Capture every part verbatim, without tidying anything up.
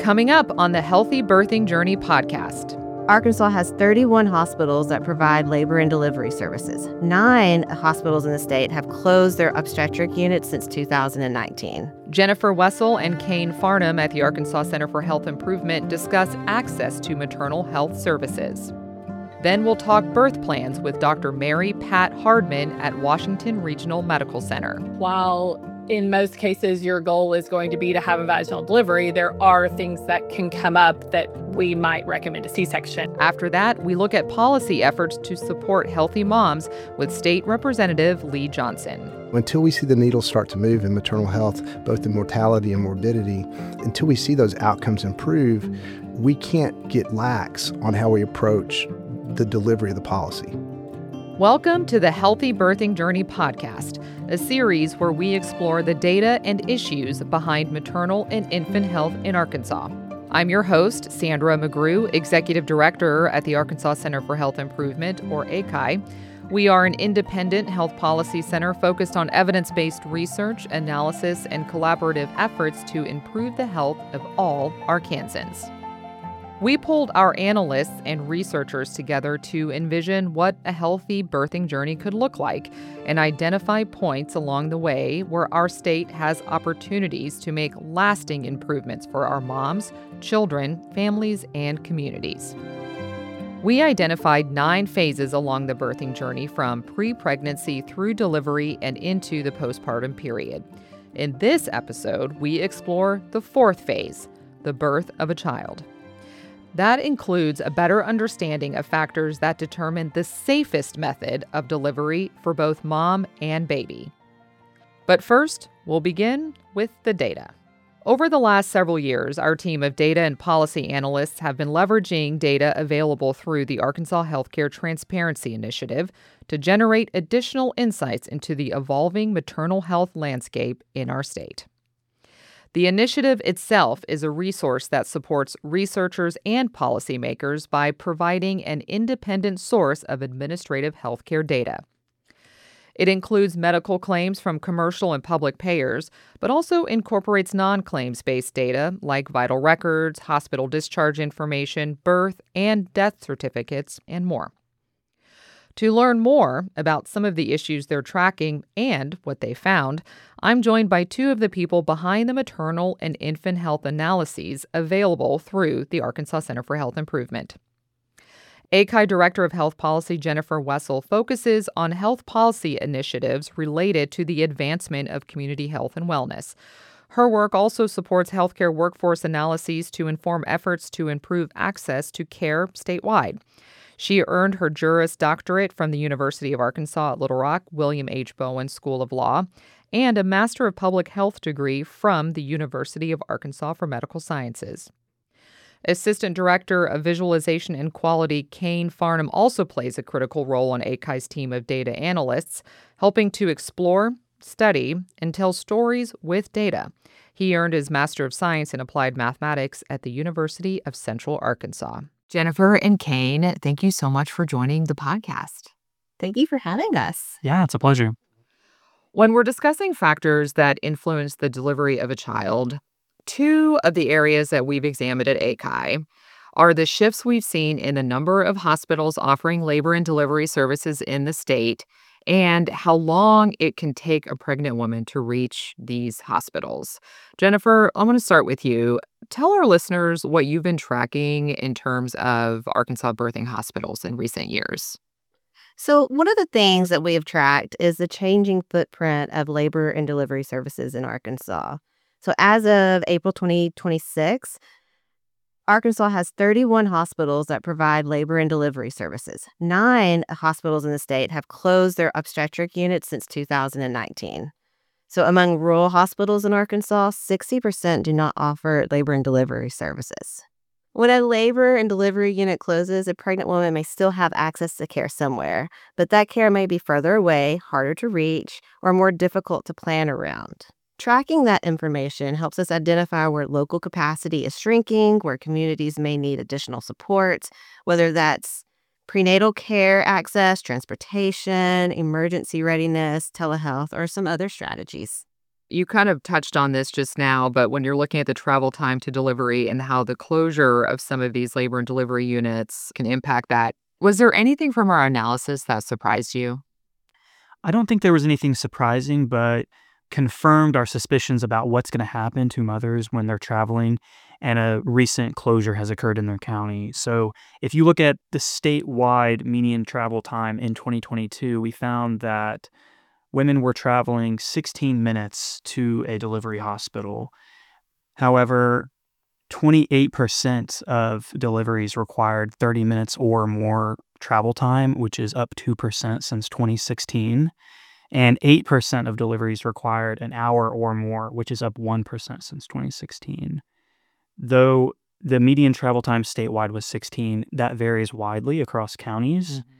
Coming up on the Healthy Birthing Journey podcast. Arkansas has thirty-one hospitals that provide labor and delivery services. Nine hospitals in the state have closed their obstetric units since two thousand nineteen. Jennifer Wessel and Kane Farnham at the Arkansas Center for Health Improvement discuss access to maternal health services. Then we'll talk birth plans with Doctor Mary Pat Hardman at Washington Regional Medical Center. While in most cases your goal is going to be to have a vaginal delivery, there are things that can come up that we might recommend a C-section. After that, we look at policy efforts to support healthy moms with State Representative Lee Johnson. Until we see the needle start to move in maternal health, both in mortality and morbidity, until we see those outcomes improve, we can't get lax on how we approach the delivery of the policy. Welcome to the Healthy Birthing Journey podcast, a series where we explore the data and issues behind maternal and infant health in Arkansas. I'm your host, Sandra McGrew, Executive Director at the Arkansas Center for Health Improvement, or A C I. We are an independent health policy center focused on evidence-based research, analysis, and collaborative efforts to improve the health of all Arkansans. We pulled our analysts and researchers together to envision what a healthy birthing journey could look like and identify points along the way where our state has opportunities to make lasting improvements for our moms, children, families, and communities. We identified nine phases along the birthing journey from pre-pregnancy through delivery and into the postpartum period. In this episode, we explore the fourth phase, the birth of a child. That includes a better understanding of factors that determine the safest method of delivery for both mom and baby. But first, we'll begin with the data. Over the last several years, our team of data and policy analysts have been leveraging data available through the Arkansas Healthcare Transparency Initiative to generate additional insights into the evolving maternal health landscape in our state. The initiative itself is a resource that supports researchers and policymakers by providing an independent source of administrative healthcare data. It includes medical claims from commercial and public payers, but also incorporates non-claims-based data like vital records, hospital discharge information, birth and death certificates, and more. To learn more about some of the issues they're tracking and what they found, I'm joined by two of the people behind the maternal and infant health analyses available through the Arkansas Center for Health Improvement. A C I Director of Health Policy Jennifer Wessel focuses on health policy initiatives related to the advancement of community health and wellness. Her work also supports healthcare workforce analyses to inform efforts to improve access to care statewide. She earned her Juris Doctorate from the University of Arkansas at Little Rock, William H. Bowen School of Law, and a Master of Public Health degree from the University of Arkansas for Medical Sciences. Assistant Director of Visualization and Quality Kane Farnham also plays a critical role on A C I's team of data analysts, helping to explore, study, and tell stories with data. He earned his Master of Science in Applied Mathematics at the University of Central Arkansas. Jennifer and Kane, thank you so much for joining the podcast. Thank you for having us. Yeah, it's a pleasure. When we're discussing factors that influence the delivery of a child, two of the areas that we've examined at A C I are the shifts we've seen in the number of hospitals offering labor and delivery services in the state and how long it can take a pregnant woman to reach these hospitals. Jennifer, I want to start with you. Tell our listeners what you've been tracking in terms of Arkansas birthing hospitals in recent years. So one of the things that we have tracked is the changing footprint of labor and delivery services in Arkansas. So as of April twenty twenty-six, Arkansas has thirty-one hospitals that provide labor and delivery services. Nine hospitals in the state have closed their obstetric units since two thousand nineteen. So among rural hospitals in Arkansas, sixty percent do not offer labor and delivery services. When a labor and delivery unit closes, a pregnant woman may still have access to care somewhere, but that care may be further away, harder to reach, or more difficult to plan around. Tracking that information helps us identify where local capacity is shrinking, where communities may need additional support, whether that's prenatal care access, transportation, emergency readiness, telehealth, or some other strategies. You kind of touched on this just now, but when you're looking at the travel time to delivery and how the closure of some of these labor and delivery units can impact that, was there anything from our analysis that surprised you? I don't think there was anything surprising, but confirmed our suspicions about what's going to happen to mothers when they're traveling, and a recent closure has occurred in their county. So if you look at the statewide median travel time in twenty twenty-two, we found that women were traveling sixteen minutes to a delivery hospital. However, twenty-eight percent of deliveries required thirty minutes or more travel time, which is up two percent since twenty sixteen. And eight percent of deliveries required an hour or more, which is up one percent since twenty sixteen. Though the median travel time statewide was sixteen, that varies widely across counties. Mm-hmm.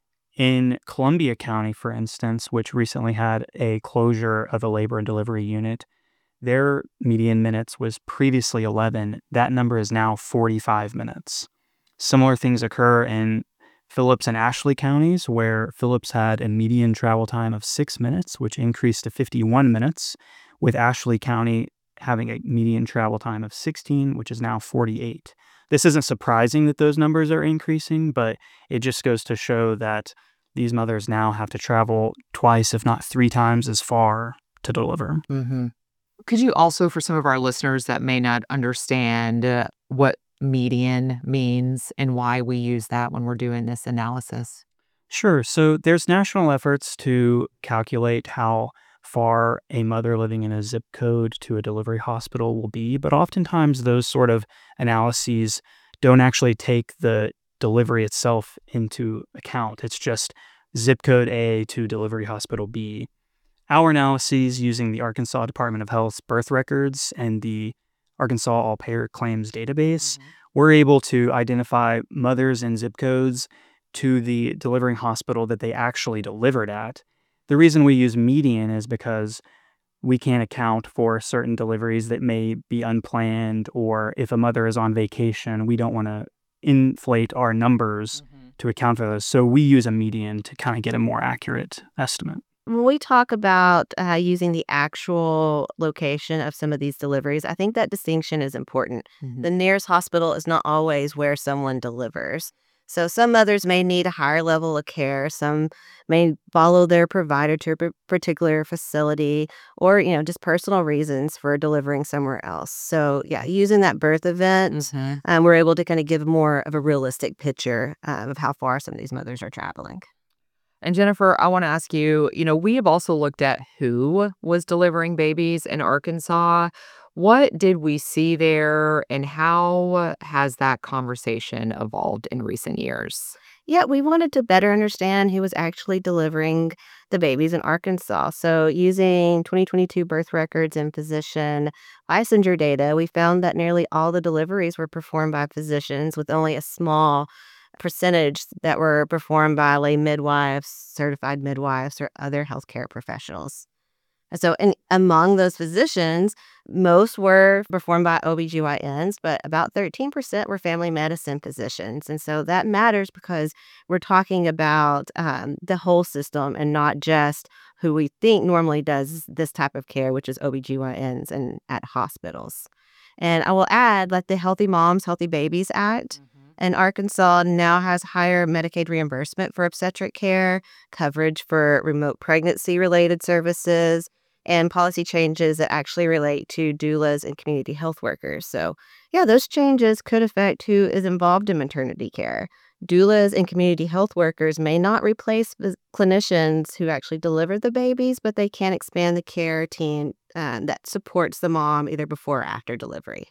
In Columbia County, for instance, which recently had a closure of a labor and delivery unit, their median minutes was previously eleven. That number is now forty-five minutes. Similar things occur in Phillips and Ashley counties, where Phillips had a median travel time of six minutes, which increased to fifty-one minutes, with Ashley County having a median travel time of sixteen, which is now forty-eight. This isn't surprising that those numbers are increasing, but it just goes to show that these mothers now have to travel twice, if not three times as far to deliver. Mm-hmm. Could you also, for some of our listeners that may not understand uh, what median means and why we use that when we're doing this analysis? Sure. So there's national efforts to calculate how far a mother living in a zip code to a delivery hospital will be, but oftentimes those sort of analyses don't actually take the delivery itself into account. It's just zip code A to delivery hospital B. Our analyses using the Arkansas Department of Health's birth records and the Arkansas All-Payer Claims database, mm-hmm. we're able to identify mothers and zip codes to the delivering hospital that they actually delivered at. The reason we use median is because we can't account for certain deliveries that may be unplanned, or if a mother is on vacation, we don't want to inflate our numbers mm-hmm. to account for those. So we use a median to kind of get a more accurate estimate. When we talk about uh, using the actual location of some of these deliveries, I think that distinction is important. Mm-hmm. The nearest hospital is not always where someone delivers. So some mothers may need a higher level of care. Some may follow their provider to a particular facility, or, you know, just personal reasons for delivering somewhere else. So yeah, using that birth event, mm-hmm. um, we're able to kind of give more of a realistic picture um, of how far some of these mothers are traveling. And Jennifer, I want to ask you, you know, we have also looked at who was delivering babies in Arkansas. What did we see there, and how has that conversation evolved in recent years? Yeah, we wanted to better understand who was actually delivering the babies in Arkansas. So using twenty twenty-two birth records and physician licensure data, we found that nearly all the deliveries were performed by physicians, with only a small percentage that were performed by lay midwives, certified midwives, or other healthcare professionals. So in, among those physicians, most were performed by O B G Y Ns, but about thirteen percent were family medicine physicians. And so that matters because we're talking about um, the whole system and not just who we think normally does this type of care, which is O B G Y Ns and at hospitals. And I will add that the Healthy Moms, Healthy Babies Act mm-hmm. in Arkansas now has higher Medicaid reimbursement for obstetric care, coverage for remote pregnancy-related services, and policy changes that actually relate to doulas and community health workers. So, yeah, those changes could affect who is involved in maternity care. Doulas and community health workers may not replace the clinicians who actually deliver the babies, but they can expand the care team um, that supports the mom either before or after delivery.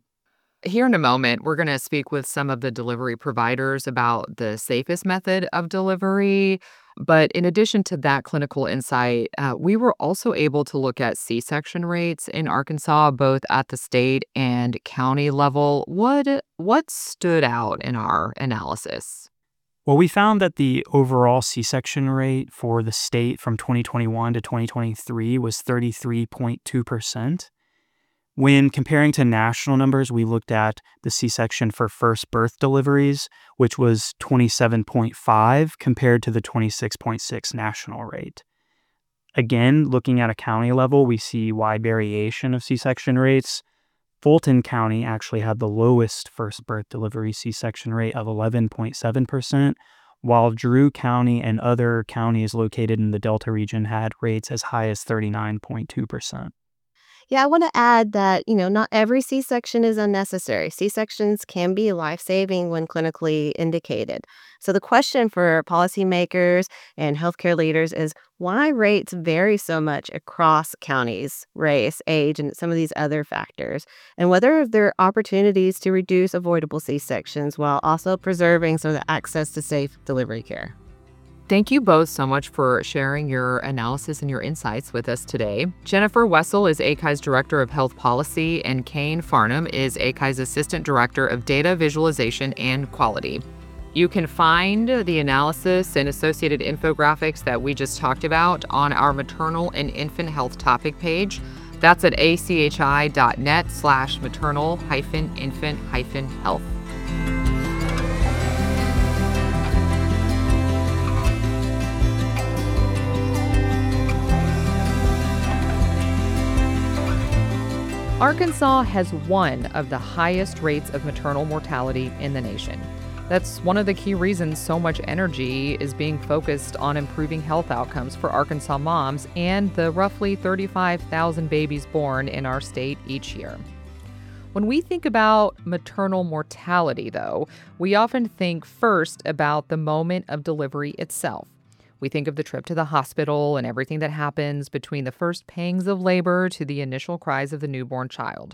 Here in a moment, we're going to speak with some of the delivery providers about the safest method of delivery. But in addition to that clinical insight, uh, we were also able to look at C-section rates in Arkansas, both at the state and county level. What, what stood out in our analysis? Well, we found that the overall C-section rate for the state from twenty twenty-one to twenty twenty-three was thirty-three point two percent. When comparing to national numbers, we looked at the C-section for first birth deliveries, which was twenty-seven point five compared to the twenty-six point six national rate. Again, looking at a county level, we see wide variation of C-section rates. Fulton County actually had the lowest first birth delivery C-section rate of eleven point seven percent, while Drew County and other counties located in the Delta region had rates as high as thirty-nine point two percent. Yeah, I want to add that, you know, not every C-section is unnecessary. C-sections can be life-saving when clinically indicated. So the question for policymakers and healthcare leaders is why rates vary so much across counties, race, age, and some of these other factors, and whether there are opportunities to reduce avoidable C-sections while also preserving some of the access to safe delivery care. Thank you both so much for sharing your analysis and your insights with us today. Jennifer Wessel is A C I's Director of Health Policy, and Kane Farnham is A C I's Assistant Director of Data Visualization and Quality. You can find the analysis and associated infographics that we just talked about on our maternal and infant health topic page. That's at achi.net slash maternal hyphen infant hyphen health. Arkansas has one of the highest rates of maternal mortality in the nation. That's one of the key reasons so much energy is being focused on improving health outcomes for Arkansas moms and the roughly thirty-five thousand babies born in our state each year. When we think about maternal mortality, though, we often think first about the moment of delivery itself. We think of the trip to the hospital and everything that happens between the first pangs of labor to the initial cries of the newborn child.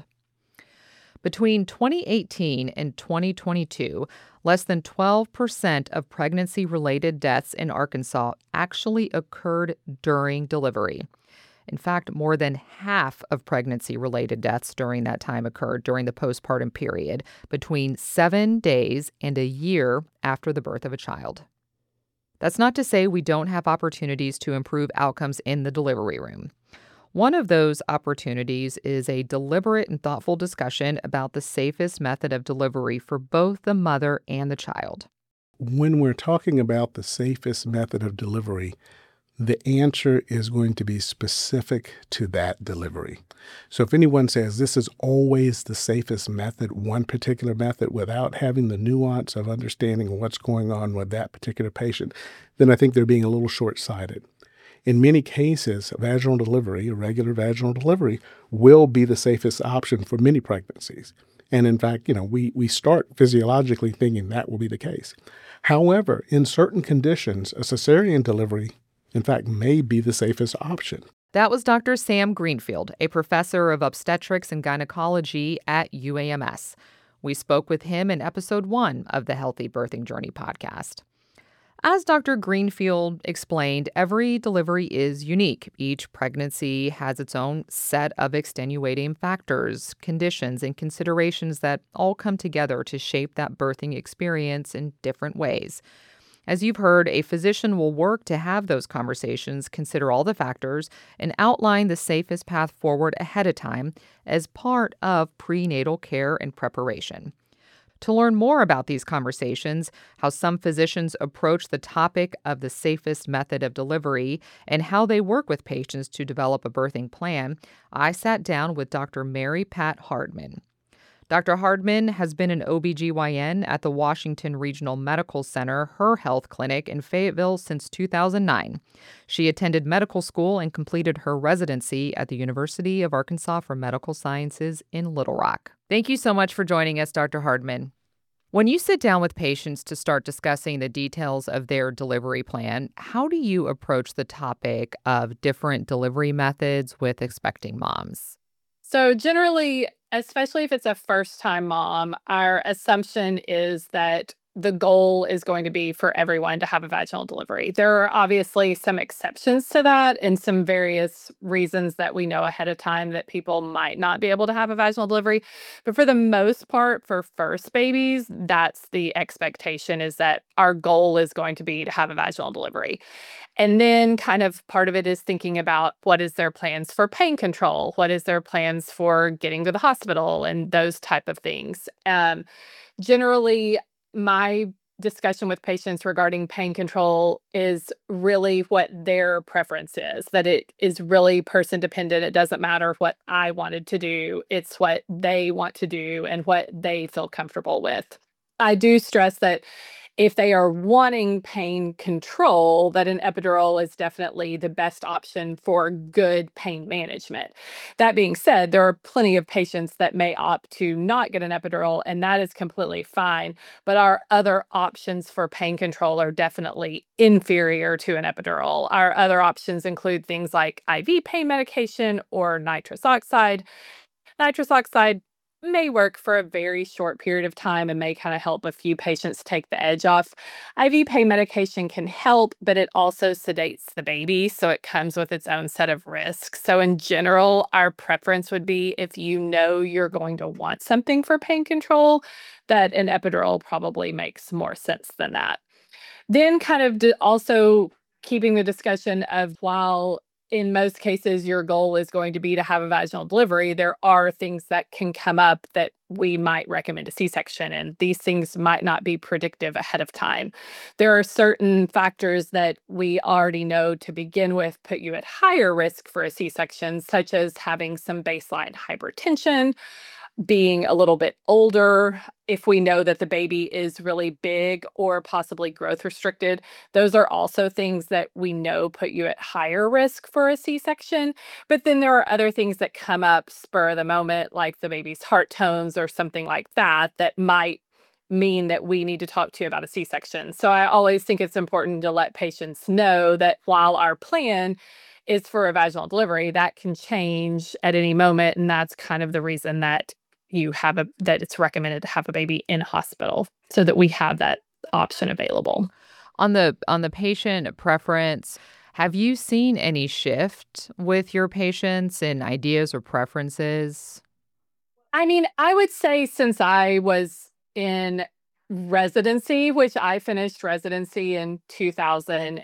Between twenty eighteen and twenty twenty-two, less than twelve percent of pregnancy-related deaths in Arkansas actually occurred during delivery. In fact, more than half of pregnancy-related deaths during that time occurred during the postpartum period, between seven days and a year after the birth of a child. That's not to say we don't have opportunities to improve outcomes in the delivery room. One of those opportunities is a deliberate and thoughtful discussion about the safest method of delivery for both the mother and the child. When we're talking about the safest method of delivery, the answer is going to be specific to that delivery. So if anyone says this is always the safest method, one particular method, without having the nuance of understanding what's going on with that particular patient, then I think they're being a little short-sighted. In many cases, vaginal delivery, a regular vaginal delivery, will be the safest option for many pregnancies. And in fact, you know, we, we start physiologically thinking that will be the case. However, in certain conditions, a cesarean delivery in fact, may be the safest option. That was Doctor Sam Greenfield, a professor of obstetrics and gynecology at U A M S. We spoke with him in episode one of the Healthy Birthing Journey podcast. As Doctor Greenfield explained, every delivery is unique. Each pregnancy has its own set of extenuating factors, conditions, and considerations that all come together to shape that birthing experience in different ways. As you've heard, a physician will work to have those conversations, consider all the factors, and outline the safest path forward ahead of time as part of prenatal care and preparation. To learn more about these conversations, how some physicians approach the topic of the safest method of delivery, and how they work with patients to develop a birthing plan, I sat down with Doctor Mary Pat Hardman. Doctor Hardman has been an O B G Y N at the Washington Regional Medical Center, her health clinic in Fayetteville, since two thousand nine. She attended medical school and completed her residency at the University of Arkansas for Medical Sciences in Little Rock. Thank you so much for joining us, Doctor Hardman. When you sit down with patients to start discussing the details of their delivery plan, how do you approach the topic of different delivery methods with expecting moms? So generally, especially if it's a first-time mom, our assumption is that the goal is going to be for everyone to have a vaginal delivery. There are obviously some exceptions to that and some various reasons that we know ahead of time that people might not be able to have a vaginal delivery. But for the most part, for first babies, that's the expectation, is that our goal is going to be to have a vaginal delivery. And then kind of part of it is thinking about what is their plans for pain control, what is their plans for getting to the hospital, and those type of things. Um, generally, my discussion with patients regarding pain control is really what their preference is, that it is really person dependent. It doesn't matter what I wanted to do, it's what they want to do and what they feel comfortable with. I do stress that if they are wanting pain control, that an epidural is definitely the best option for good pain management. That being said, there are plenty of patients that may opt to not get an epidural, and that is completely fine. But our other options for pain control are definitely inferior to an epidural. Our other options include things like I V pain medication or nitrous oxide. Nitrous oxide may work for a very short period of time and may kind of help a few patients take the edge off. I V pain medication can help, but it also sedates the baby, so it comes with its own set of risks. So in general, our preference would be, if you know you're going to want something for pain control, that an epidural probably makes more sense than that. Then kind of d- also keeping the discussion of, while in most cases your goal is going to be to have a vaginal delivery, there are things that can come up that we might recommend a C-section, and these things might not be predictive ahead of time. There are certain factors that we already know to begin with put you at higher risk for a C-section, such as having some baseline hypertension, being a little bit older, if we know that the baby is really big or possibly growth restricted. Those are also things that we know put you at higher risk for a C-section. But then there are other things that come up spur of the moment, like the baby's heart tones or something like that, that might mean that we need to talk to you about a C-section. So I always think it's important to let patients know that while our plan is for a vaginal delivery, that can change at any moment. And that's kind of the reason that you have a that it's recommended to have a baby in hospital, so that we have that option available. On the on the patient preference, have you seen any shift with your patients in ideas or preferences? I mean, I would say since I was in residency, which I finished residency in two thousand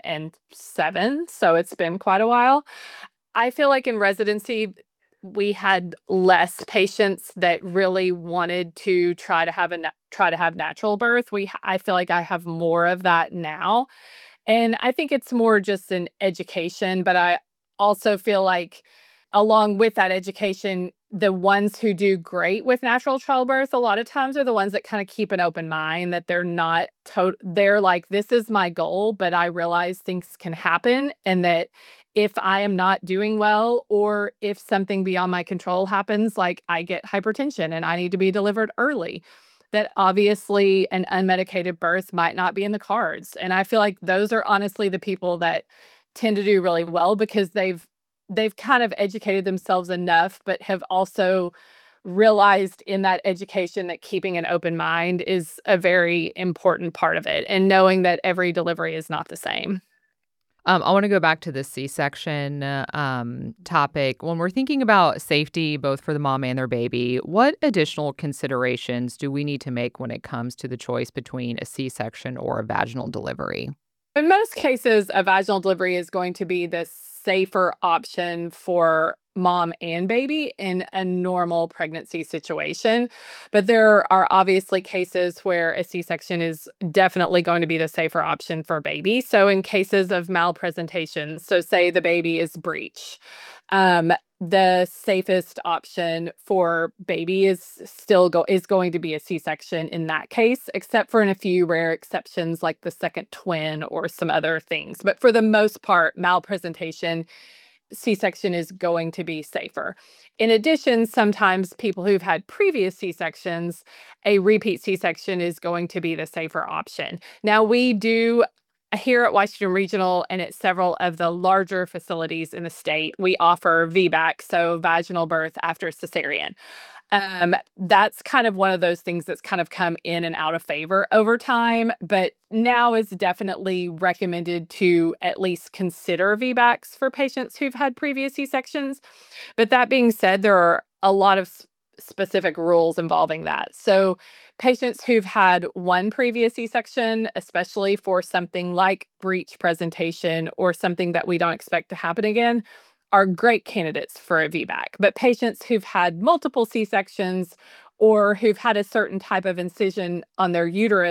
seven, so it's been quite a while. I feel like in residency, we had less patients that really wanted to try to have a na- try to have natural birth. We I feel like I have more of that now. And I think it's more just an education, but I also feel like along with that education, the ones who do great with natural childbirth a lot of times are the ones that kind of keep an open mind, that they're not to- they're like, this is my goal, but I realize things can happen, and that if I am not doing well, or if something beyond my control happens, like I get hypertension and I need to be delivered early, that obviously an unmedicated birth might not be in the cards. And I feel like those are honestly the people that tend to do really well, because they've they've kind of educated themselves enough, but have also realized in that education that keeping an open mind is a very important part of it, and knowing that every delivery is not the same. Um, I want to go back to the C-section uh, um, topic. When we're thinking about safety, both for the mom and their baby, what additional considerations do we need to make when it comes to the choice between a C-section or a vaginal delivery? In most cases, a vaginal delivery is going to be the safer option for mom and baby in a normal pregnancy situation. But there are obviously cases where a C-section is definitely going to be the safer option for baby. So in cases of malpresentation, so say the baby is breech, um, the safest option for baby is still go is going to be a C-section in that case, except for in a few rare exceptions like the second twin or some other things. But for the most part, malpresentation, C-section is going to be safer. In addition, sometimes people who've had previous C-sections, a repeat C-section is going to be the safer option. Now, we do here at Washington Regional and at several of the larger facilities in the state, we offer V BAC, so vaginal birth after cesarean. Um, that's kind of one of those things that's kind of come in and out of favor over time, but now is definitely recommended to at least consider V BACs for patients who've had previous C-sections. But that being said, there are a lot of s- specific rules involving that. So patients who've had one previous C-section, especially for something like breech presentation or something that we don't expect to happen again, are great candidates for a V BAC. But patients who've had multiple C-sections or who've had a certain type of incision on their uterus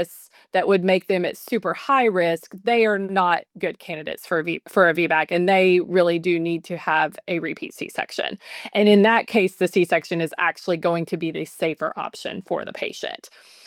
that would make them at super high risk, they are not good candidates for a, v- for a V BAC, and they really do need to have a repeat C-section. And in that case, the C-section is actually going to be the safer option for the patient.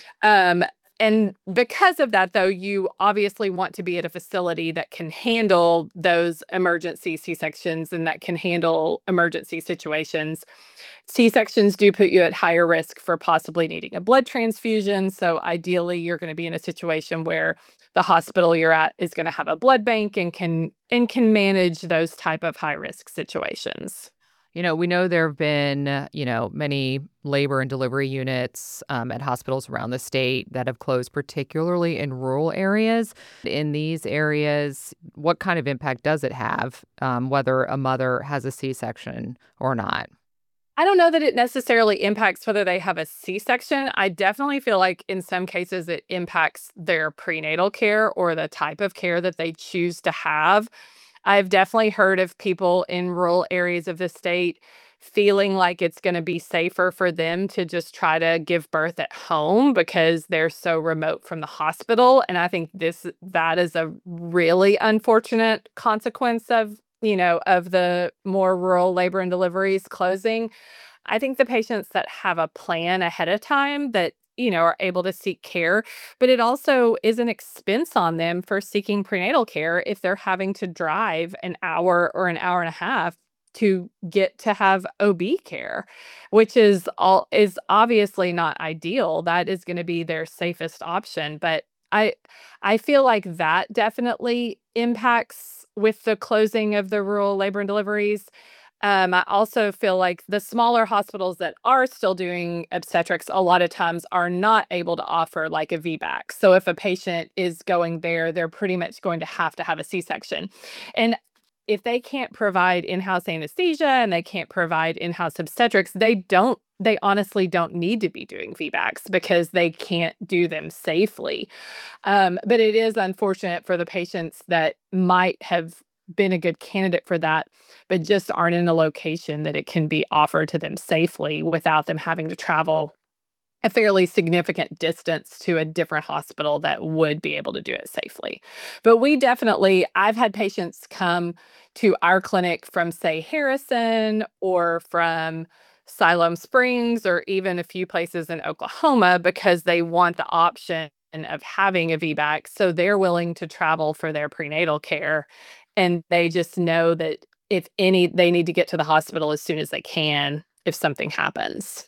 Um, and because of that, though, you obviously want to be at a facility that can handle those emergency C-sections and that can handle emergency situations. C-sections do put you at higher risk for possibly needing a blood transfusion. So ideally, you're going to be in a situation where the hospital you're at is going to have a blood bank and can and can manage those type of high risk situations. You know, we know there have been, uh, you know, many labor and delivery units um, at hospitals around the state that have closed, particularly in rural areas. In these areas, what kind of impact does it have, um, whether a mother has a C-section or not? I don't know that it necessarily impacts whether they have a C-section. I definitely feel like in some cases it impacts their prenatal care or the type of care that they choose to have. I've definitely heard of people in rural areas of the state feeling like it's going to be safer for them to just try to give birth at home because they're so remote from the hospital. And I think this that is a really unfortunate consequence of, you know, of the more rural labor and deliveries closing. I think the patients that have a plan ahead of time that, you know, are able to seek care, but it also is an expense on them for seeking prenatal care if they're having to drive an hour or an hour and a half to get to have O B care, which is all is obviously not ideal. That is going to be their safest option, but I I feel like that definitely impacts with the closing of the rural labor and deliveries. Um, I also feel like the smaller hospitals that are still doing obstetrics a lot of times are not able to offer like a V BAC. So if a patient is going there, they're pretty much going to have to have a C-section. And if they can't provide in-house anesthesia and they can't provide in-house obstetrics, they don't, they honestly don't need to be doing V BACs because they can't do them safely. Um, but it is unfortunate for the patients that might have been a good candidate for that, but just aren't in a location that it can be offered to them safely without them having to travel a fairly significant distance to a different hospital that would be able to do it safely. But we definitely, I've had patients come to our clinic from, say, Harrison or from Siloam Springs or even a few places in Oklahoma because they want the option of having a V BAC. So they're willing to travel for their prenatal care. And they just know that if any, they need to get to the hospital as soon as they can if something happens.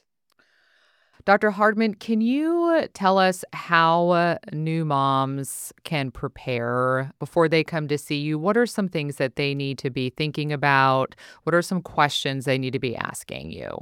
Doctor Hardman, can you tell us how uh, new moms can prepare before they come to see you? What are some things that they need to be thinking about? What are some questions they need to be asking you?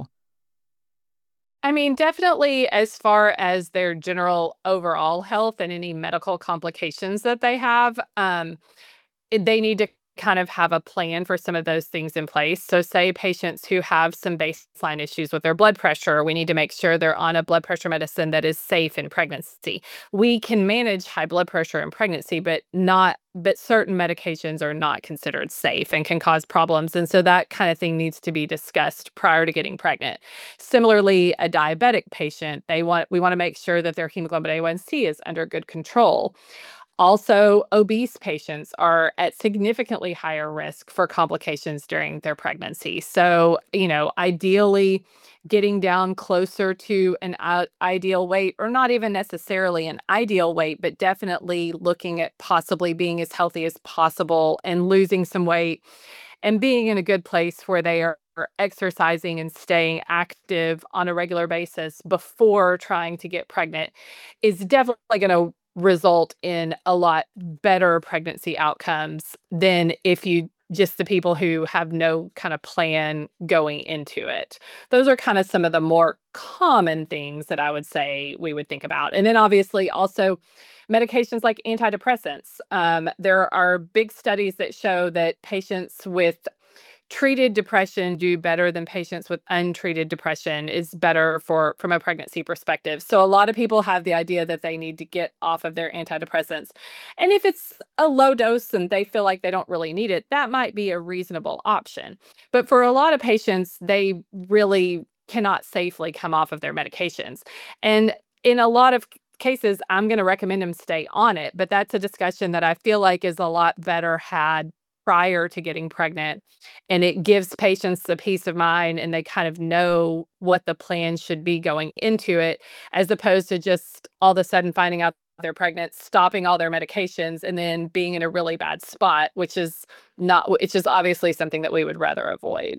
I mean, definitely as far as their general overall health and any medical complications that they have, um, it- they need to kind of have a plan for some of those things in place. So say patients who have some baseline issues with their blood pressure, we need to make sure they're on a blood pressure medicine that is safe in pregnancy. We can manage high blood pressure in pregnancy, but not but certain medications are not considered safe and can cause problems. And so that kind of thing needs to be discussed prior to getting pregnant. Similarly, a diabetic patient, they want we want to make sure that their hemoglobin A one C is under good control. Also, obese patients are at significantly higher risk for complications during their pregnancy. So, you know, ideally getting down closer to an i- ideal weight, or not even necessarily an ideal weight, but definitely looking at possibly being as healthy as possible and losing some weight and being in a good place where they are exercising and staying active on a regular basis before trying to get pregnant is definitely going to result in a lot better pregnancy outcomes than if you just the people who have no kind of plan going into it. Those are kind of some of the more common things that I would say we would think about. And then obviously also medications like antidepressants. Um, there are big studies that show that patients with treated depression do better than patients with untreated depression is better for from a pregnancy perspective. So a lot of people have the idea that they need to get off of their antidepressants. And if it's a low dose and they feel like they don't really need it, that might be a reasonable option. But for a lot of patients, they really cannot safely come off of their medications. And in a lot of cases, I'm going to recommend them stay on it. But that's a discussion that I feel like is a lot better had prior to getting pregnant. And it gives patients the peace of mind and they kind of know what the plan should be going into it, as opposed to just all of a sudden finding out they're pregnant, stopping all their medications, and then being in a really bad spot, which is not, it's just obviously something that we would rather avoid.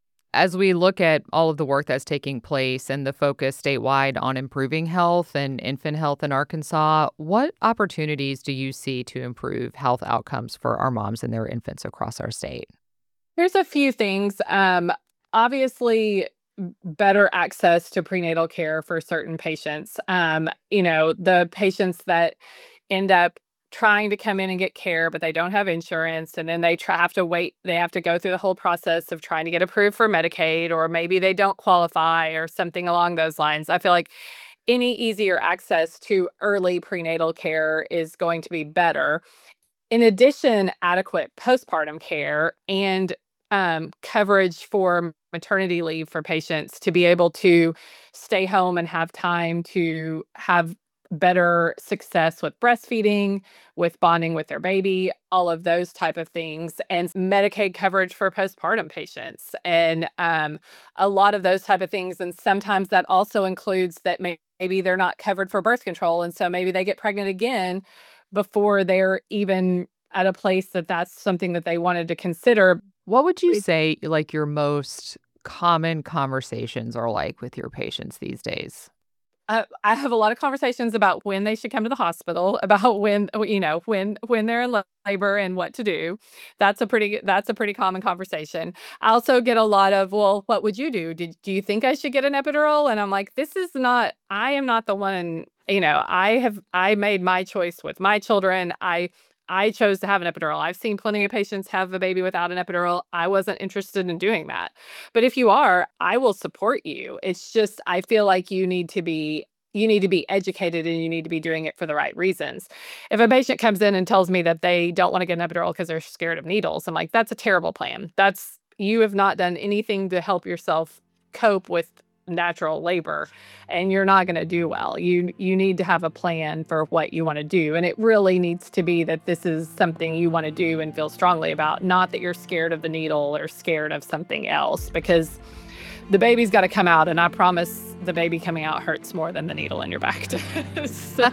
As we look at all of the work that's taking place and the focus statewide on improving health and infant health in Arkansas, what opportunities do you see to improve health outcomes for our moms and their infants across our state? Here's a few things. Um, obviously, better access to prenatal care for certain patients. Um, you know, the patients that end up trying to come in and get care, but they don't have insurance. And then they try, have to wait. They have to go through the whole process of trying to get approved for Medicaid, or maybe they don't qualify or something along those lines. I feel like any easier access to early prenatal care is going to be better. In addition, adequate postpartum care and um, coverage for maternity leave for patients to be able to stay home and have time to have better success with breastfeeding, with bonding with their baby, all of those type of things, and Medicaid coverage for postpartum patients, and um, a lot of those type of things. And sometimes that also includes that may- maybe they're not covered for birth control, and so maybe they get pregnant again before they're even at a place that that's something that they wanted to consider. What would you say, like, your most common conversations are like with your patients these days? Uh, I have a lot of conversations about when they should come to the hospital, about when, you know, when when they're in labor and what to do. That's a pretty that's a pretty common conversation. I also get a lot of, well, what would you do? Did do you think I should get an epidural? And I'm like, this is not, I am not the one, you know, I have I made my choice with my children. I I chose to have an epidural. I've seen plenty of patients have a baby without an epidural. I wasn't interested in doing that. But if you are, I will support you. It's just, I feel like you need to be you need to be educated and you need to be doing it for the right reasons. If a patient comes in and tells me that they don't want to get an epidural because they're scared of needles, I'm like, that's a terrible plan. That's, you have not done anything to help yourself cope with natural labor, and you're not going to do well. You you need to have a plan for what you want to do, and it really needs to be that this is something you want to do and feel strongly about, not that you're scared of the needle or scared of something else, because the baby's got to come out, and I promise the baby coming out hurts more than the needle in your back does. So.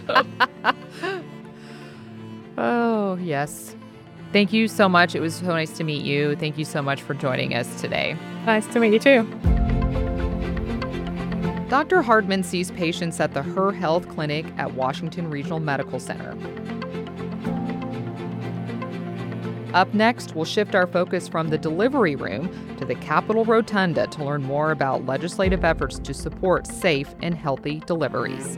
Oh, yes. Thank you so much. It was so nice to meet you. Thank you so much for joining us today. Nice to meet you too. Doctor Hardman sees patients at the Her Health Clinic at Washington Regional Medical Center. Up next, we'll shift our focus from the delivery room to the Capitol Rotunda to learn more about legislative efforts to support safe and healthy deliveries.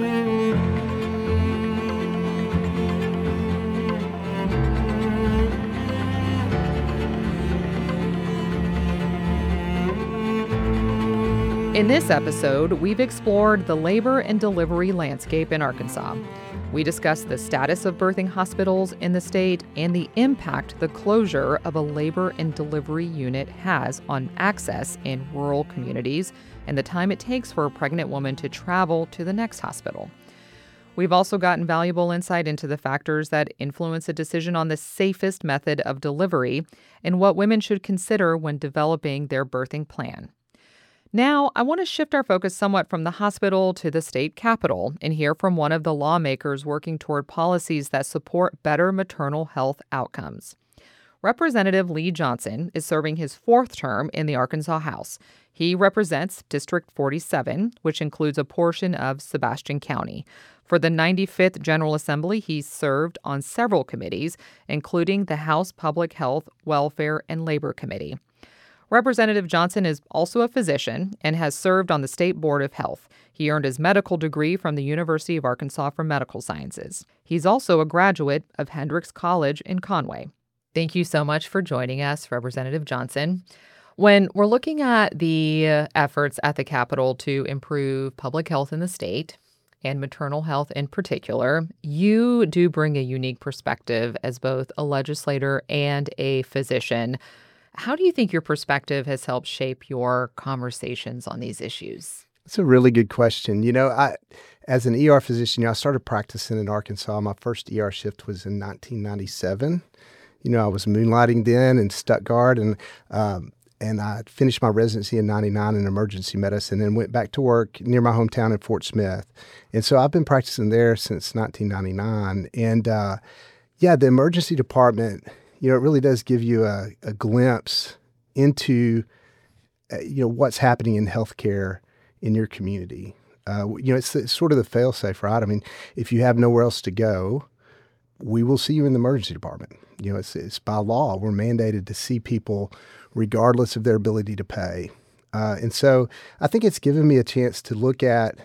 In this episode, we've explored the labor and delivery landscape in Arkansas. We discussed the status of birthing hospitals in the state and the impact the closure of a labor and delivery unit has on access in rural communities and the time it takes for a pregnant woman to travel to the next hospital. We've also gotten valuable insight into the factors that influence a decision on the safest method of delivery and what women should consider when developing their birthing plan. Now, I want to shift our focus somewhat from the hospital to the state capitol and hear from one of the lawmakers working toward policies that support better maternal health outcomes. Representative Lee Johnson is serving his fourth term in the Arkansas House. He represents District forty-seven, which includes a portion of Sebastian County. For the ninety-fifth General Assembly, he served on several committees, including the House Public Health, Welfare, and Labor Committee. Representative Johnson is also a physician and has served on the State Board of Health. He earned his medical degree from the University of Arkansas for Medical Sciences. He's also a graduate of Hendrix College in Conway. Thank you so much for joining us, Representative Johnson. When we're looking at the efforts at the Capitol to improve public health in the state, and maternal health in particular, you do bring a unique perspective as both a legislator and a physician. How do you think your perspective has helped shape your conversations on these issues? That's a really good question. You know, I, as an E R physician, you know, I started practicing in Arkansas. My first E R shift was in nineteen ninety-seven. You know, I was moonlighting then in Stuttgart, and um, and I finished my residency in ninety-nine in emergency medicine and went back to work near my hometown in Fort Smith. And so I've been practicing there since nineteen ninety-nine. And uh, yeah, the emergency department, you know, it really does give you a, a glimpse into, uh, you know, what's happening in healthcare in your community. Uh, you know, it's, it's sort of the fail-safe, right? I mean, if you have nowhere else to go, we will see you in the emergency department. You know, it's, it's by law. We're mandated to see people regardless of their ability to pay. Uh, and so I think it's given me a chance to look at,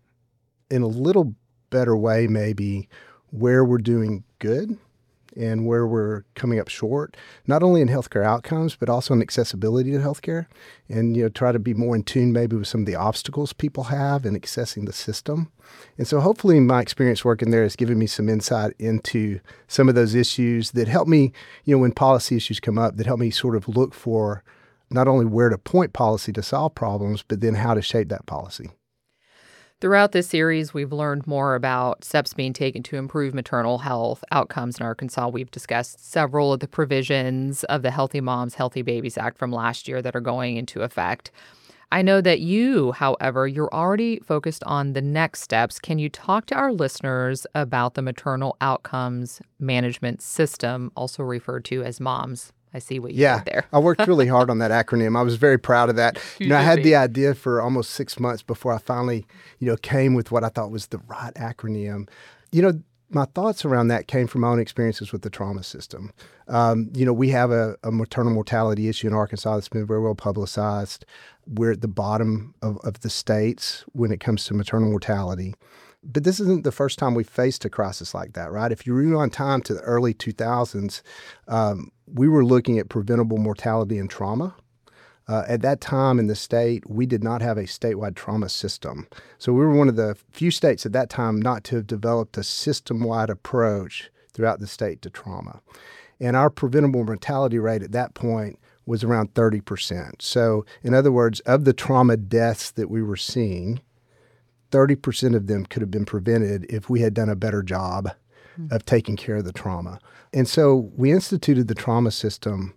in a little better way maybe, where we're doing good and where we're coming up short, not only in healthcare outcomes, but also in accessibility to healthcare, and, you know, try to be more in tune maybe with some of the obstacles people have in accessing the system. And so hopefully my experience working there has given me some insight into some of those issues that help me, you know, when policy issues come up, that help me sort of look for not only where to point policy to solve problems, but then how to shape that policy. Throughout this series, we've learned more about steps being taken to improve maternal health outcomes in Arkansas. We've discussed several of the provisions of the Healthy Moms, Healthy Babies Act from last year that are going into effect. I know that you, however, you're already focused on the next steps. Can you talk to our listeners about the Maternal Outcomes Management System, also referred to as MOMS? I see what you yeah, did there. I worked really hard on that acronym. I was very proud of that. You, you know, I had be. the idea for almost six months before I finally, you know, came with what I thought was the right acronym. You know, my thoughts around that came from my own experiences with the trauma system. Um, you know, we have a, a maternal mortality issue in Arkansas that's been very well publicized. We're at the bottom of, of the states when it comes to maternal mortality. But this isn't the first time we've faced a crisis like that, right? If you rewind time to the early two thousands, um, we were looking at preventable mortality and trauma. Uh, at that time in the state, we did not have a statewide trauma system. So we were one of the few states at that time not to have developed a system-wide approach throughout the state to trauma. And our preventable mortality rate at that point was around thirty percent. So in other words, of the trauma deaths that we were seeing, thirty percent of them could have been prevented if we had done a better job of taking care of the trauma. And so we instituted the trauma system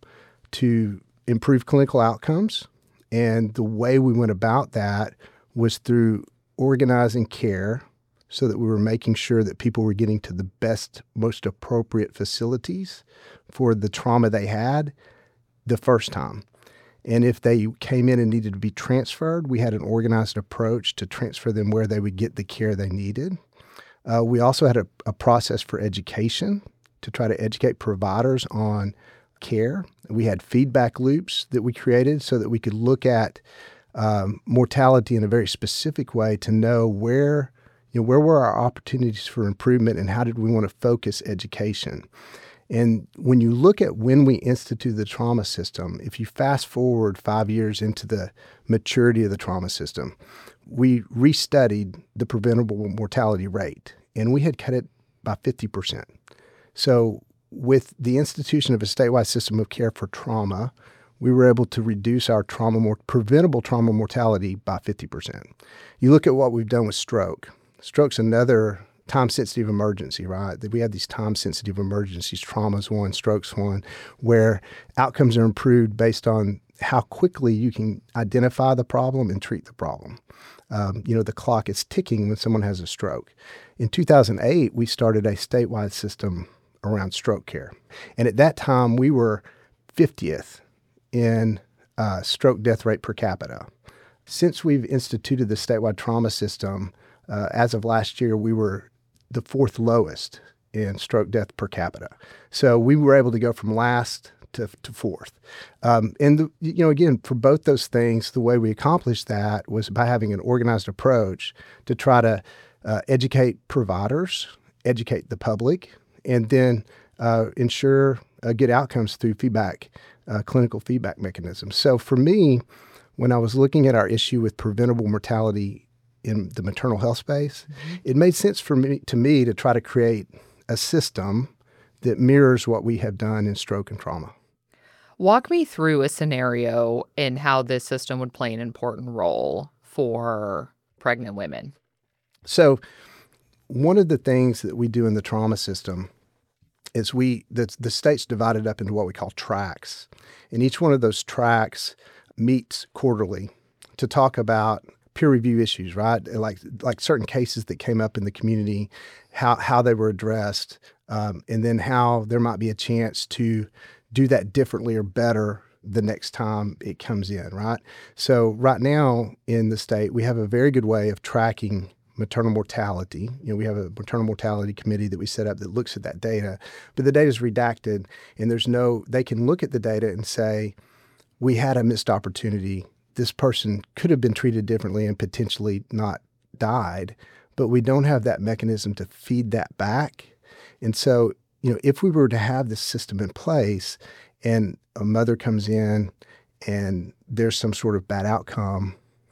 to improve clinical outcomes. And the way we went about that was through organizing care so that we were making sure that people were getting to the best, most appropriate facilities for the trauma they had the first time. And if they came in and needed to be transferred, we had an organized approach to transfer them where they would get the care they needed. Uh, we also had a, a process for education to try to educate providers on care. We had feedback loops that we created so that we could look at um, mortality in a very specific way to know where, you know, where were our opportunities for improvement and how did we want to focus education. And when you look at when we instituted the trauma system, if you fast forward five years into the maturity of the trauma system, we restudied the preventable mortality rate, and we had cut it by fifty percent. So with the institution of a statewide system of care for trauma, we were able to reduce our trauma more, preventable trauma mortality by fifty percent. You look at what we've done with stroke. Stroke's another time-sensitive emergency, right? That we have these time-sensitive emergencies, trauma's one, stroke's one, where outcomes are improved based on how quickly you can identify the problem and treat the problem. Um, you know, the clock is ticking when someone has a stroke. In two thousand eight, we started a statewide system around stroke care. And at that time, we were fiftieth in uh, stroke death rate per capita. Since we've instituted the statewide trauma system, uh, as of last year, we were the fourth lowest in stroke death per capita. So we were able to go from last to, to fourth. Um, and, the, you know, again, for both those things, the way we accomplished that was by having an organized approach to try to uh, educate providers, educate the public, and then uh, ensure uh, good outcomes through feedback, uh, clinical feedback mechanisms. So for me, when I was looking at our issue with preventable mortality in the maternal health space, mm-hmm. it made sense for me to me to try to create a system that mirrors what we have done in stroke and trauma. Walk me through a scenario in how this system would play an important role for pregnant women? So one of the things that we do in the trauma system is we the, the state's divided up into what we call tracks. And each one of those tracks meets quarterly to talk about peer review issues, right? Like like certain cases that came up in the community, how how they were addressed, um, and then how there might be a chance to do that differently or better the next time it comes in, right? So right now in the state, we have a very good way of tracking maternal mortality. You know, we have a maternal mortality committee that we set up that looks at that data, but the data is redacted, and there's no, they can look at the data and say, we had a missed opportunity. This person could have been treated differently and potentially not died, but we don't have that mechanism to feed that back. And so, you know, if we were to have this system in place and a mother comes in and there's some sort of bad outcome,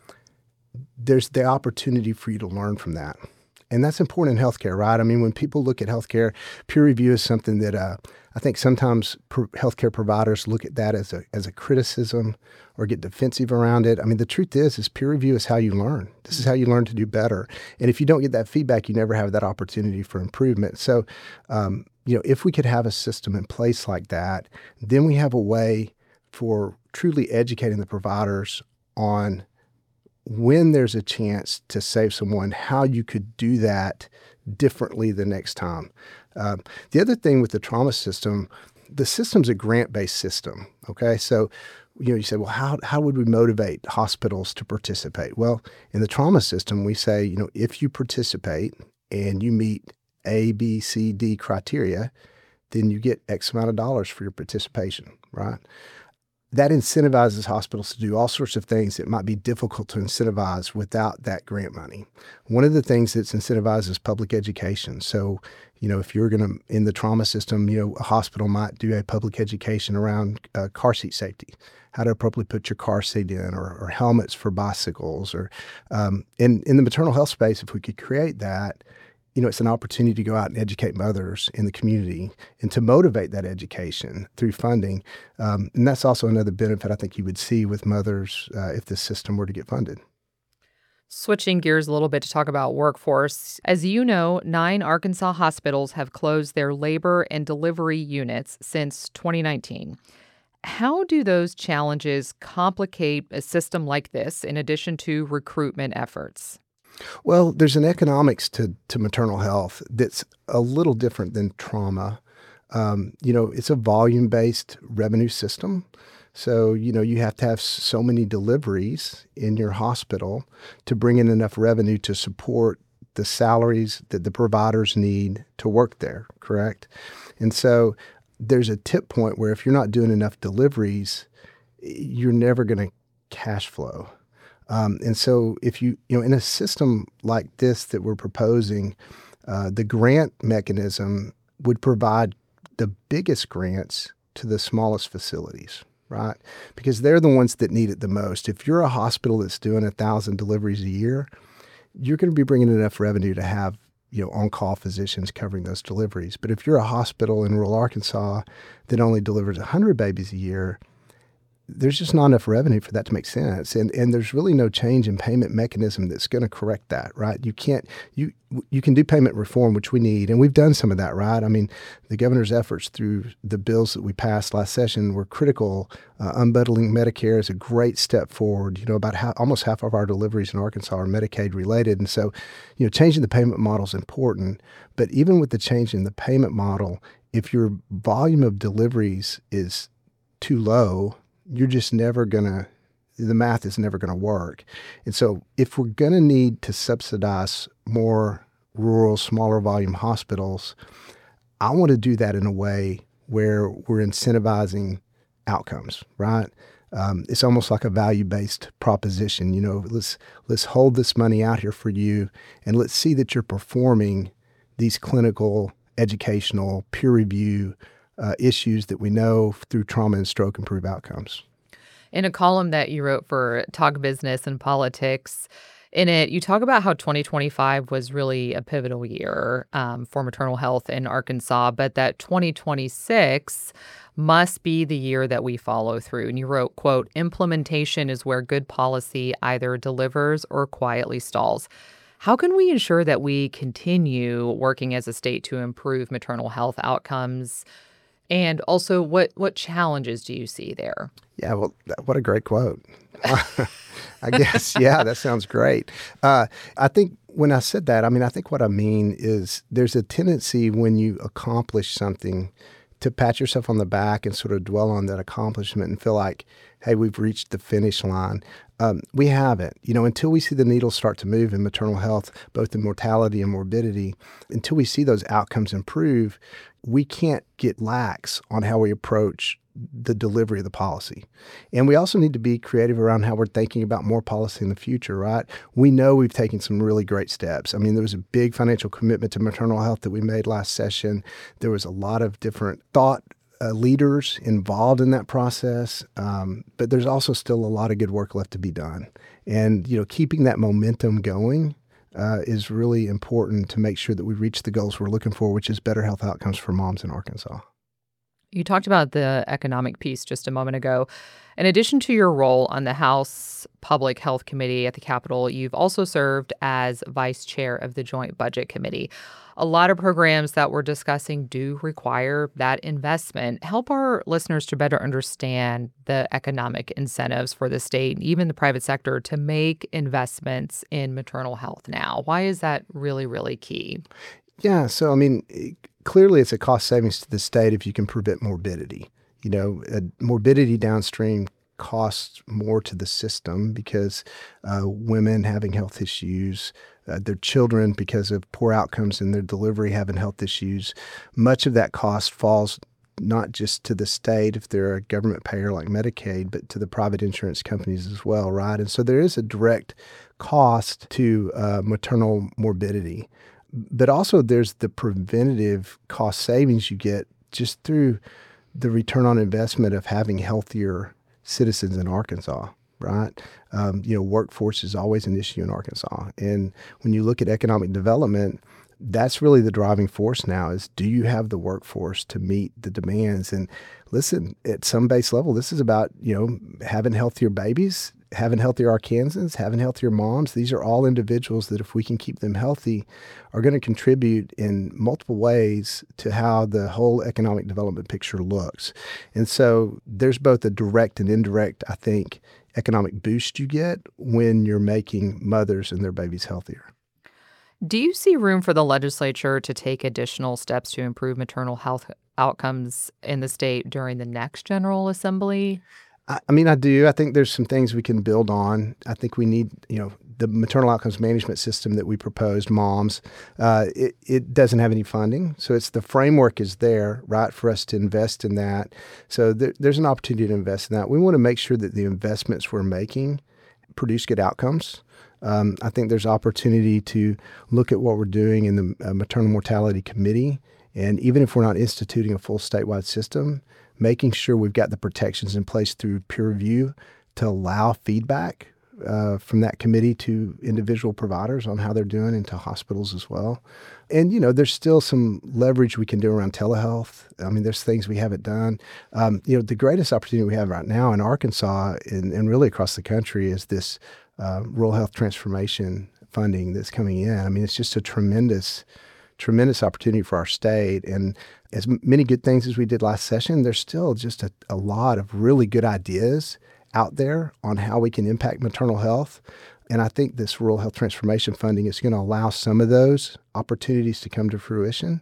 there's the opportunity for you to learn from that. And that's important in healthcare, right? I mean, when people look at healthcare, peer review is something that uh, I think sometimes pro- healthcare providers look at that as a as a criticism or get defensive around it. I mean, the truth is, is peer review is how you learn. This is how you learn to do better. And if you don't get that feedback, you never have that opportunity for improvement. So, um, you know, if we could have a system in place like that, then we have a way for truly educating the providers on when there's a chance to save someone, how you could do that differently the next time. Um, the other thing with the trauma system, the system's a grant-based system, okay? So, you know, you say, well, how how would we motivate hospitals to participate? Well, in the trauma system, we say, you know, if you participate and you meet A, B, C, D criteria, then you get X amount of dollars for your participation, right? That incentivizes hospitals to do all sorts of things that might be difficult to incentivize without that grant money. One of the things that's incentivized is public education. So, you know, if you're going to, in the trauma system, you know, a hospital might do a public education around uh, car seat safety, how to appropriately put your car seat in, or, or helmets for bicycles, or um, in, in the maternal health space, if we could create that, you know, it's an opportunity to go out and educate mothers in the community and to motivate that education through funding. Um, and that's also another benefit I think you would see with mothers uh, if this system were to get funded. Switching gears a little bit to talk about workforce. As you know, nine Arkansas hospitals have closed their labor and delivery units since twenty nineteen. How do those challenges complicate a system like this in addition to recruitment efforts? Well, there's an economics to, to maternal health that's a little different than trauma. Um, you know, it's a volume-based revenue system. So, you know, you have to have so many deliveries in your hospital to bring in enough revenue to support the salaries that the providers need to work there, correct? And so there's a tip point where if you're not doing enough deliveries, you're never going to cash flow. Um, and so if you, you know, in a system like this that we're proposing, uh, the grant mechanism would provide the biggest grants to the smallest facilities, right? Because they're the ones that need it the most. If you're a hospital that's doing a thousand deliveries a year, you're going to be bringing enough revenue to have, you know, on-call physicians covering those deliveries. But if you're a hospital in rural Arkansas that only delivers one hundred babies a year, there's just not enough revenue for that to make sense. And and there's really no change in payment mechanism that's going to correct that, right? You can't, you you can do payment reform, which we need, and we've done some of that, right? I mean, the governor's efforts through the bills that we passed last session were critical. Uh, unbundling Medicare is a great step forward. You know, about half, almost half of our deliveries in Arkansas are Medicaid related. And so, you know, changing the payment model is important. But even with the change in the payment model, if your volume of deliveries is too low, you're just never going to, the math is never going to work. And so if we're going to need to subsidize more rural, smaller volume hospitals, I want to do that in a way where we're incentivizing outcomes, right? Um, it's almost like a value-based proposition. You know, let's let's hold this money out here for you, and let's see that you're performing these clinical, educational, peer review Uh, issues that we know through trauma and stroke improve outcomes. In a column that you wrote for Talk Business and Politics, In it, you talk about how twenty twenty-five was really a pivotal year um, for maternal health in Arkansas, but that twenty twenty-six must be the year that we follow through. And you wrote, quote, implementation is where good policy either delivers or quietly stalls. How can we ensure that we continue working as a state to improve maternal health outcomes? And also, what what challenges do you see there? Yeah, well, that- what a great quote. I guess, yeah, that sounds great. Uh, I think when I said that, I mean, I think what I mean is there's a tendency when you accomplish something to pat yourself on the back and sort of dwell on that accomplishment and feel like, hey, we've reached the finish line. Um, we haven't. You know, until we see the needle start to move in maternal health, both in mortality and morbidity, until we see those outcomes improve, we can't get lax on how we approach the delivery of the policy. And we also need to be creative around how we're thinking about more policy in the future, right? We know we've taken some really great steps. I mean, there was a big financial commitment to maternal health that we made last session. There was a lot of different thought uh, leaders involved in that process. Um, but there's also still a lot of good work left to be done. And, you know, keeping that momentum going uh, is really important to make sure that we reach the goals we're looking for, which is better health outcomes for moms in Arkansas. You talked about the economic piece just a moment ago. In addition to your role on the House Public Health Committee at the Capitol, you've also served as vice chair of the Joint Budget Committee. A lot of programs that we're discussing do require that investment. Help our listeners to better understand the economic incentives for the state and even the private sector to make investments in maternal health now. Why is that really, really key? Yeah, so I mean, clearly it's a cost savings to the state if you can prevent morbidity. You know, uh, morbidity downstream costs more to the system because uh, women having health issues, uh, their children, because of poor outcomes in their delivery, having health issues. Much of that cost falls not just to the state if they're a government payer like Medicaid, but to the private insurance companies as well, right? And so there is a direct cost to uh, maternal morbidity. But also there's the preventative cost savings you get just through the return on investment of having healthier citizens in Arkansas, right? Um, you know, workforce is always an issue in Arkansas. And when you look at economic development, that's really the driving force now is, do you have the workforce to meet the demands? And listen, at some base level, this is about, you know, having healthier babies, having healthier Arkansans, having healthier moms. These are all individuals that if we can keep them healthy are going to contribute in multiple ways to how the whole economic development picture looks. And so there's both a direct and indirect, I think, economic boost you get when you're making mothers and their babies healthier. Do you see room for the legislature to take additional steps to improve maternal health outcomes in the state during the next General Assembly? I, I mean, I do. I think there's some things we can build on. I think we need, you know, the maternal outcomes management system that we proposed, MOMS, uh, it, it doesn't have any funding. So it's the framework is there, right, for us to invest in that. So there, there's an opportunity to invest in that. We want to make sure that the investments we're making produce good outcomes. Um, I think there's opportunity to look at what we're doing in the uh, Maternal Mortality Committee. And even if we're not instituting a full statewide system, making sure we've got the protections in place through peer review to allow feedback uh, from that committee to individual providers on how they're doing and to hospitals as well. And, you know, there's still some leverage we can do around telehealth. I mean, there's things we haven't done. Um, you know, the greatest opportunity we have right now in Arkansas and, and really across the country is this uh, rural health transformation funding that's coming in. I mean, it's just a tremendous tremendous opportunity for our state. And as many good things as we did last session, there's still just a, a lot of really good ideas out there on how we can impact maternal health. And I think this rural health transformation funding is going to allow some of those opportunities to come to fruition.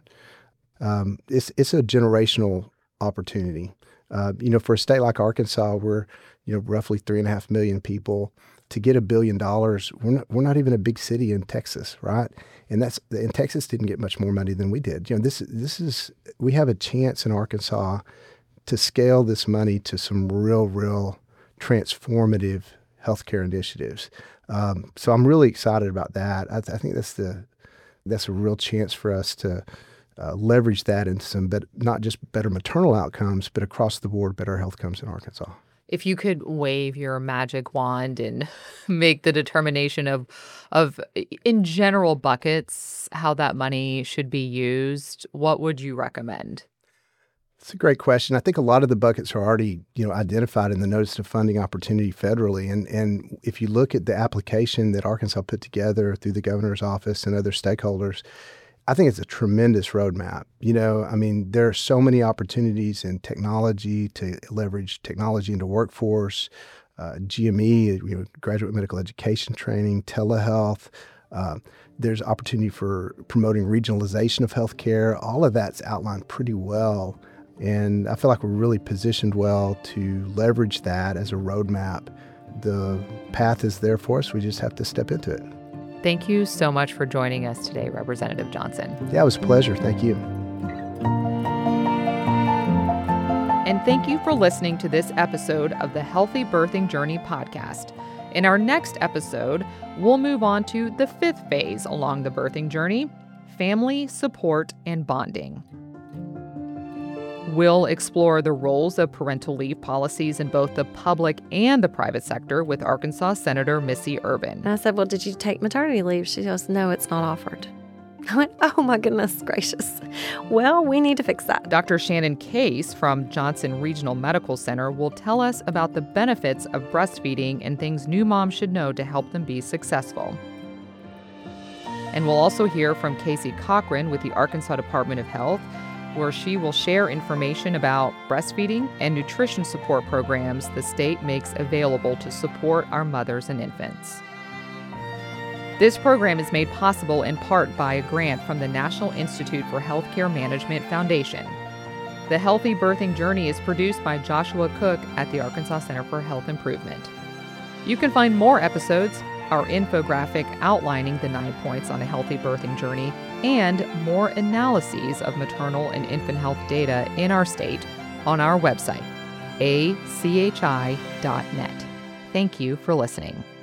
Um, it's, it's a generational opportunity. Uh, you know, for a state like Arkansas, we're, you know, roughly three and a half million people. To get a billion dollars, we're not, we're not even a big city in Texas, right? And that's and Texas didn't get much more money than we did. You know, this this is we have a chance in Arkansas to scale this money to some real, real transformative healthcare initiatives. Um, so I'm really excited about that. I, I think that's the that's a real chance for us to uh, leverage that into some bet- not just better maternal outcomes, but across the board better health outcomes in Arkansas. If you could wave your magic wand and make the determination of, of in general buckets, how that money should be used, what would you recommend? It's a great question. I think a lot of the buckets are already, you know, identified in the Notice of Funding Opportunity federally. And and if you look at the application that Arkansas put together through the governor's office and other stakeholders, I think it's a tremendous roadmap. You know, I mean, there are so many opportunities in technology to leverage technology into workforce, uh, G M E, you know, graduate medical education training, telehealth. Uh, there's opportunity for promoting regionalization of healthcare. All of that's outlined pretty well. And I feel like we're really positioned well to leverage that as a roadmap. The path is there for us. We just have to step into it. Thank you so much for joining us today, Representative Johnson. Yeah, it was a pleasure. Thank you. And thank you for listening to this episode of the Healthy Birthing Journey podcast. In our next episode, we'll move on to the fifth phase along the birthing journey, family support and bonding. We'll explore the roles of parental leave policies in both the public and the private sector with Arkansas Senator Missy Urban. And I said, well, did you take maternity leave? She goes, no, it's not offered. I went, oh my goodness gracious. Well, we need to fix that. Doctor Shannon Case from Johnson Regional Medical Center will tell us about the benefits of breastfeeding and things new moms should know to help them be successful. And we'll also hear from Casey Cochran with the Arkansas Department of Health, where she will share information about breastfeeding and nutrition support programs the state makes available to support our mothers and infants. This program is made possible in part by a grant from the National Institute for Healthcare Management Foundation. The Healthy Birthing Journey is produced by Joshua Cook at the Arkansas Center for Health Improvement. You can find more episodes, our infographic outlining the nine points on a healthy birthing journey, and more analyses of maternal and infant health data in our state on our website, a c h i dot net. Thank you for listening.